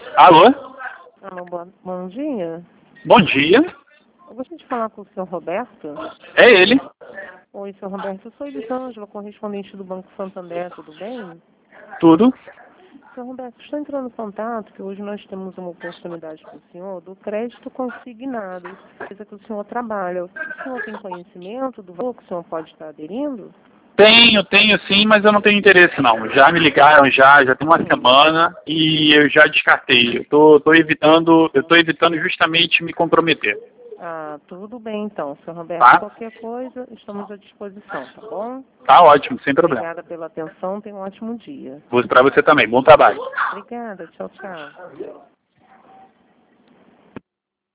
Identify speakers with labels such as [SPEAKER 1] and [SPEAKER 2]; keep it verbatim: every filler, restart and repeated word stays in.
[SPEAKER 1] Alô?
[SPEAKER 2] Alô, bom, bom dia.
[SPEAKER 1] Bom dia.
[SPEAKER 2] Eu gostaria de falar com o senhor Roberto.
[SPEAKER 1] É ele.
[SPEAKER 2] Oi, senhor Roberto. Eu sou Elisângela, correspondente do Banco Santander, tudo bem?
[SPEAKER 1] Tudo.
[SPEAKER 2] Senhor Roberto, estou entrando em contato que hoje nós temos uma oportunidade para o senhor do crédito consignado, coisa que o senhor trabalha. O senhor tem conhecimento do valor que o senhor pode estar aderindo?
[SPEAKER 1] Tenho, tenho sim, mas eu não tenho interesse não. Já me ligaram já, já tem uma semana e eu já descartei. Eu tô, tô evitando, eu tô evitando justamente me comprometer.
[SPEAKER 2] Ah, tudo bem então, senhor Roberto.
[SPEAKER 1] Tá?
[SPEAKER 2] Qualquer coisa, estamos à disposição, tá bom?
[SPEAKER 1] Tá ótimo, sem problema.
[SPEAKER 2] Obrigada pela atenção, tenha um ótimo dia.
[SPEAKER 1] Para você também. Bom trabalho.
[SPEAKER 2] Obrigada, tchau, tchau.